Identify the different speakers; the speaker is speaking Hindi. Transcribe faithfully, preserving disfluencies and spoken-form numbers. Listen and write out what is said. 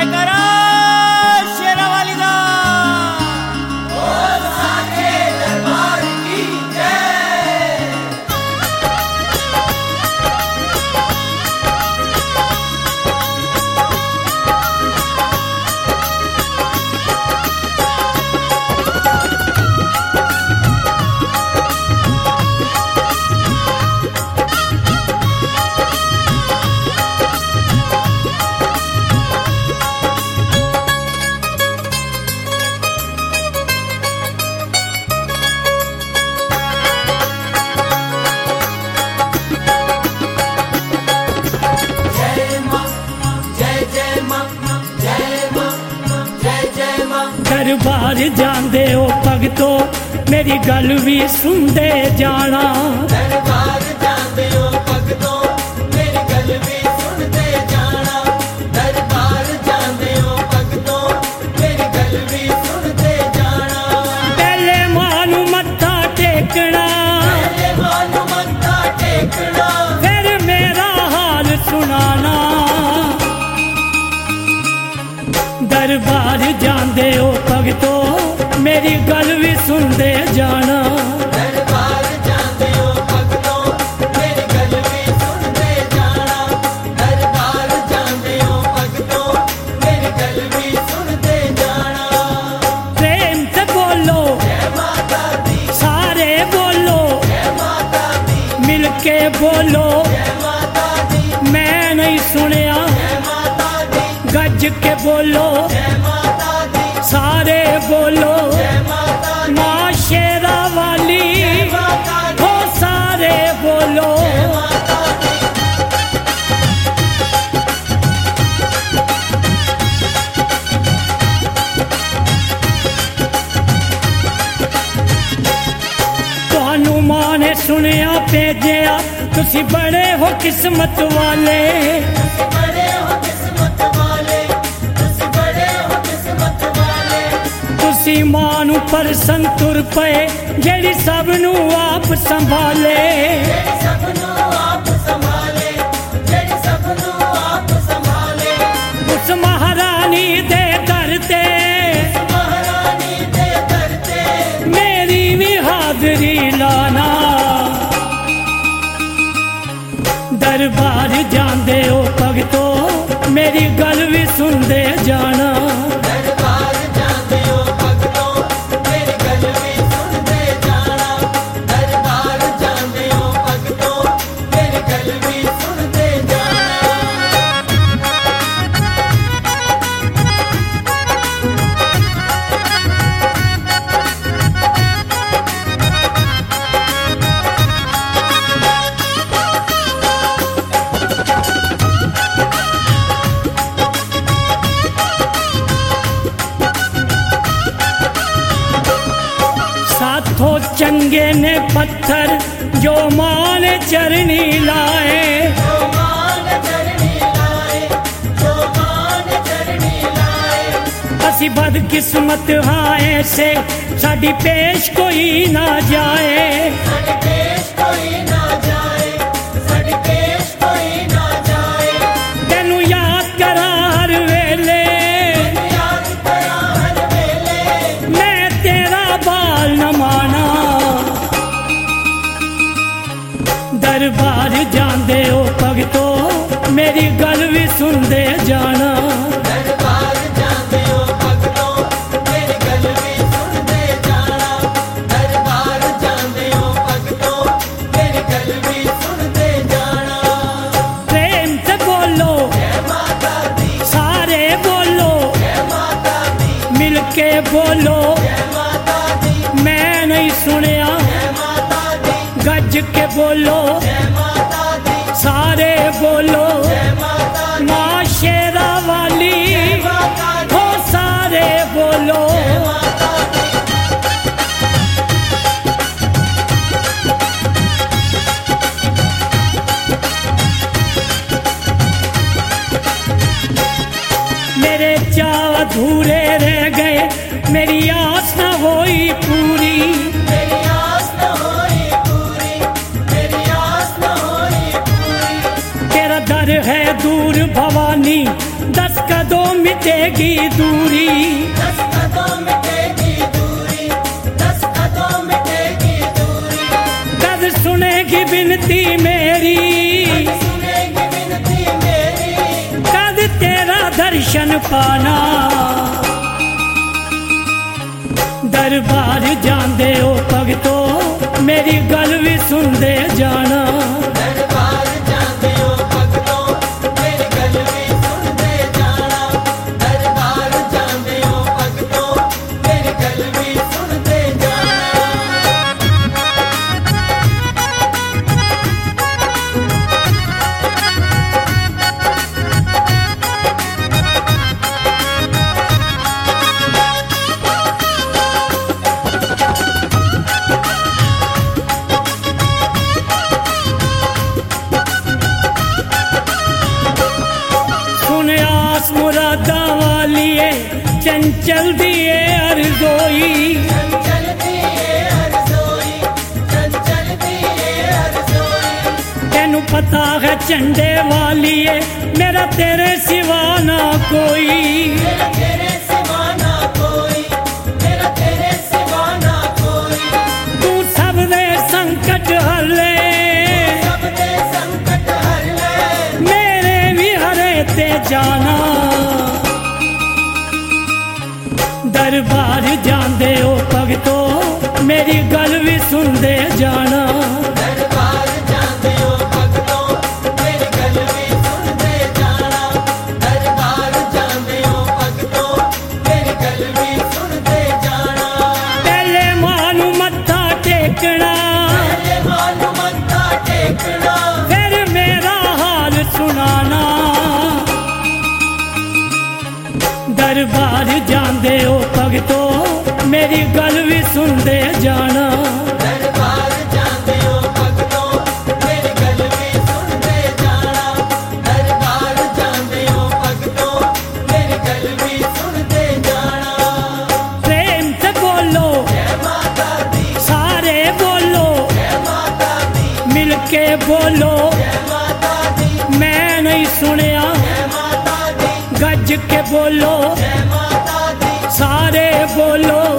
Speaker 1: जयकारा शेरा वाली दा। बोल साचे दरबार की जय।
Speaker 2: दरबार जांदे ओ भगतो मेरी गल भी सुनदे जाना।
Speaker 1: दरबार जांदे ओ भगतो मेरी गल भी सुनदे जाना। दरबार जांदे ओ भगतो मेरी गल भी सुनदे जाना।
Speaker 2: पहले मानू मत्था टेकना,
Speaker 1: पहले मानू मत्था टेकना,
Speaker 2: फिर मेरा हाल सुनाना। दरबार जांदे ओ भगतो मेरी गल भी सुनदे जाना।
Speaker 1: दरबार जांदे ओ भगतो मेरी गल भी सुनदे जाना। दरबार जांदे ओ भगतो मेरी गल भी सुनदे जाना।
Speaker 2: प्रेम से बोलो
Speaker 1: जय माता दी,
Speaker 2: सारे बोलो
Speaker 1: जय माता दी,
Speaker 2: मिलके बोलो
Speaker 1: जय माता दी,
Speaker 2: मैं नहीं सुनिया।
Speaker 1: जय माता दी,
Speaker 2: गज के बोलो
Speaker 1: जय माता दी,
Speaker 2: सारे बोलो
Speaker 1: जय माता दी,
Speaker 2: माँ शेरा वाली
Speaker 1: माता दी,
Speaker 2: हो सारे बोलो।
Speaker 1: जय माता दी।
Speaker 2: तुहानू मां ने सुनिया भेजिया तुसी बड़े हो किस्मत वाले।
Speaker 1: बड़े हो किस्मत वाले, तुसी बड़े हो किस्मत वाले।
Speaker 2: तुसी मां नू परसन तुर पे जेड़ी सब नू आप संभाले।
Speaker 1: जेड़ी सबनू आप संभाले, जेड़ी सबनू आप संभाले।
Speaker 2: उस महारानी दे दर ते
Speaker 1: महारानी दे दर ते
Speaker 2: मेरी भी हाजरी लाना। दरबार जांदे ओ भगतो मेरी गल भी सुनदे जाना।
Speaker 1: दरबार जांदे ओ भगतो मेरी गल भी सुनदे जाना। दरबार जांदे ओ भगतो मेरी गल भी सुनदे जाना।
Speaker 2: साथों चंगे ने पत्थर जो मां ने चरनी लाए।
Speaker 1: जो मान चरनी लाए, जो मान चरनी लाए।
Speaker 2: असी बदकिस्मत हाँ ऐसे साडी पेश कोई ना जाए।
Speaker 1: साडी पेश कोई ना जाए, साडी पेश कोई ना जाए।
Speaker 2: तेनू याद करा हर वेले
Speaker 1: याद करा हर वेले,
Speaker 2: मैं तेरा बाल न माना। दरबार जांदे ओ भगतो मेरी गल भी सुनदे जाना।
Speaker 1: दरबार जांदे ओ भगतो मेरी गल भी सुनदे जाना। दरबार जांदे ओ भगतो मेरी गल भी सुनदे जाना।
Speaker 2: प्रेम से बोलो
Speaker 1: जय माता दी,
Speaker 2: सारे बोलो
Speaker 1: जय माता दी,
Speaker 2: मिलके बोलो
Speaker 1: जय माता दी,
Speaker 2: मैं नहीं सुनिया।
Speaker 1: जय माता दी,
Speaker 2: गज के बोलो
Speaker 1: जय माता दी,
Speaker 2: सारे बोलो
Speaker 1: जय माता दी,
Speaker 2: माँ शेरा वाली
Speaker 1: माता दी,
Speaker 2: हो सारे बोलो।
Speaker 1: जय माता दी।
Speaker 2: मेरे चाव अधूरे रह गए मेरी आस न होई पूरी।
Speaker 1: मेरी आस न होई पूरी, मेरी आस न होई पूरी।
Speaker 2: तेरा दर है दूर भवानी दस कदों मिटेगी दूरी।
Speaker 1: दस कदों मिटेगी दूरी, दस कदों मिटेगी दूरी।
Speaker 2: कद सुनेगी बिनती मेरी,
Speaker 1: सुनेगी विनती मेरी,
Speaker 2: कद तेरा दर्शन पाना। दरबार जांदे ओ भगतो मेरी गल भी सुनदे जाना।
Speaker 1: दरबार जांदे ओ भगतो मेरी गल भी सुनदे जाना। दरबार जांदे ओ भगतो मेरी गल भी सुनदे जाना।
Speaker 2: मुरादा वालिए चंचल दिए अरज़ोई।
Speaker 1: चंचल दिए अरज़ोई, चंचल दिए अरज़ोई।
Speaker 2: तेनू पता है चंडे वालिए मेरा तेरे सिवा ना कोई।
Speaker 1: मेरा तेरे सिवा ना कोई, मेरा तेरे सिवा ना कोई।
Speaker 2: तू सब दे संकट हले,
Speaker 1: सब दे संकट हर ले,
Speaker 2: मेरे भी हरे ते जाना। दरबार जांदे ओ भगतो मेरी गल भी सुनदे जाना।
Speaker 1: दरबार जांदे ओ भगतो मेरी गल भी सुनदे जाना। दरबार जांदे ओ भगतो मेरी गल भी सुनदे जाना।
Speaker 2: पहले मानू मत्था टेकना,
Speaker 1: पहले मानू मत्था टेकना,
Speaker 2: फिर मेरा हाल सुनाना। दरबार जांदे ओ भगतो मेरी गल भी सुनदे जाना।
Speaker 1: दरबार जांदे ओ भगतो मेरी गल भी सुनदे जाना। दरबार जांदे ओ भगतो मेरी गल भी सुनदे जाना।
Speaker 2: प्रेम से बोलो
Speaker 1: जय माता दी,
Speaker 2: सारे बोलो,
Speaker 1: जय माता दी,
Speaker 2: मिलके बोलो
Speaker 1: जय माता दी,
Speaker 2: मैं नहीं सुनिया।
Speaker 1: जय माता दी,
Speaker 2: गज के बोलो
Speaker 1: जय माता दी,
Speaker 2: सारे बोलो